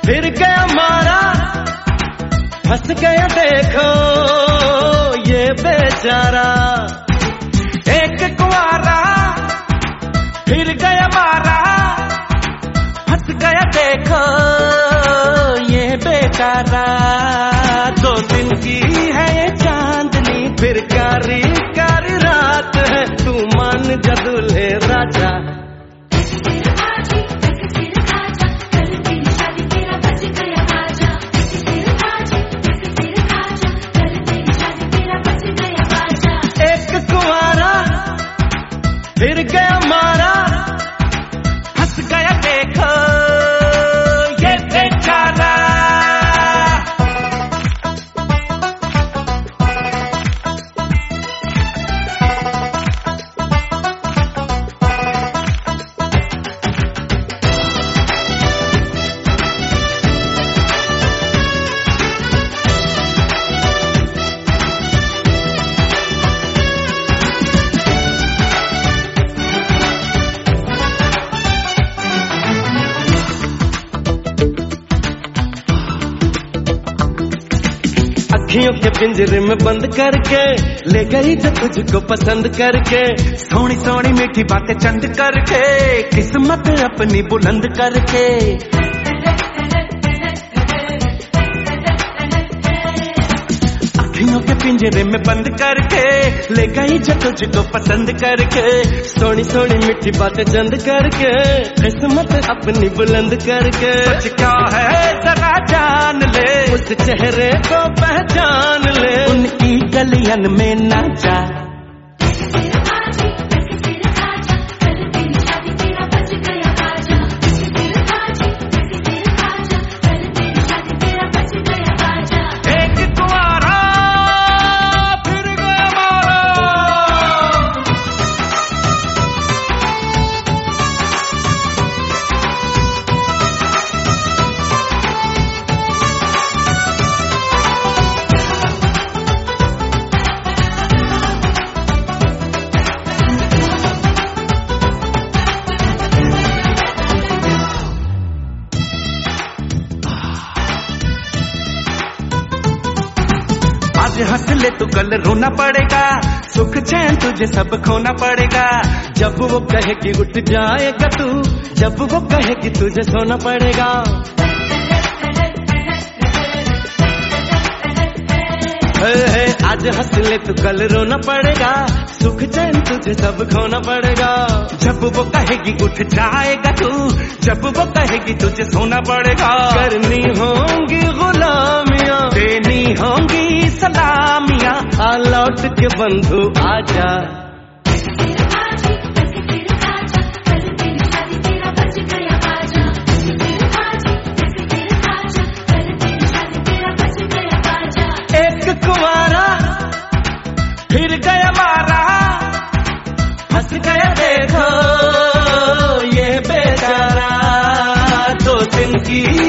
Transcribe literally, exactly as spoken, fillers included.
फिर गया मारा, फंस गया देखो ये बेचारा। एक कुंवारा फिर गया मारा, फंस गया देखो ये बेचारा। दो दिन की है ये चांदनी, फिर कारी कारी रात है, तू मान जा दूल्हे राजा। एक कुंवारा फिर गया मारा, फंस गया देखो ये बेचारा। अखियों के पिंजरे में बंद करके ले गई जो तुझको पसंद करके, सोनी सोनी मीठी बातें चंद करके, किस्मत अपनी बुलंद करके। अखियों के पिंजरे में बंद करके ले गई जो तुझको पसंद करके, सोनी सोनी मीठी बातें चंद करके, किस्मत अपनी बुलंद करके। कुछ क्या है जरा जान ले, उस चेहरे को पहचान ले, उनकी गलियन में ना जा। आज हंस ले तू कल रोना पड़ेगा, सुख चैन तुझे सब खोना पड़ेगा। जब वो कहे कि उठ जाएगा तू, जब वो कहे कि तुझे सोना पड़ेगा। हे हे आज हंस ले तू कल रोना पड़ेगा, सुख चैन तुझे सब खोना पड़ेगा। जब वो कहेगी उठ जाएगा तू, जब वो कहेगी तुझे सोना पड़ेगा। करनी होंगी गुलामियां, देनी होंगी सलामियां, आ लौट के बंधु आजा। एक कुंवारा फिर गया मारा, फंस गया देखो ये बेचारा। दो दिन की